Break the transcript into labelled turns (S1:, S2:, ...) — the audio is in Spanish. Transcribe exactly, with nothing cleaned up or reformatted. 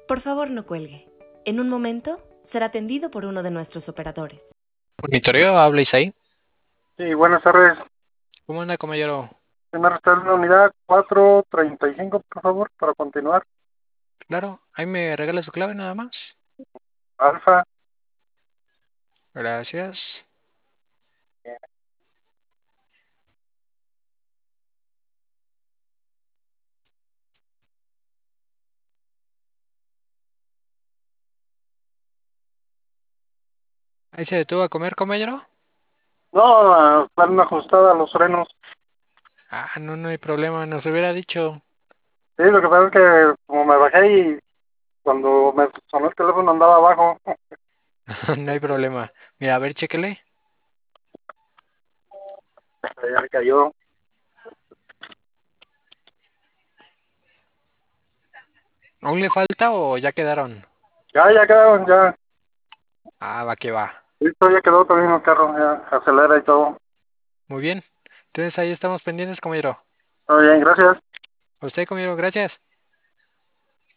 S1: Por favor, no cuelgue. En un momento será atendido por uno de nuestros operadores.
S2: Monitoreo, habla Isaí.
S3: Sí, buenas tardes.
S2: ¿Cómo anda, compañero?
S3: ¿Me restar la unidad cuatro treinta y cinco, por favor, para continuar?
S2: Claro, ahí me regala su clave nada más.
S3: Alfa.
S2: Gracias. ¿Ahí se detuvo a comer, compañero?
S3: No, están ajustadas los frenos.
S2: Ah, no, no hay problema, nos hubiera dicho.
S3: Sí, lo que pasa es que como me bajé y cuando me sonó el teléfono andaba abajo.
S2: No hay problema. Mira, a ver, chéquele.
S3: Ya me cayó.
S2: ¿Aún le falta o ya quedaron?
S3: Ya, ya quedaron, ya.
S2: Ah, va que va.
S3: Listo, ya quedó también el carro, ya acelera y todo.
S2: Muy bien. Entonces ahí estamos pendientes, compañero.
S3: Muy bien, gracias.
S2: A usted, compañero, gracias.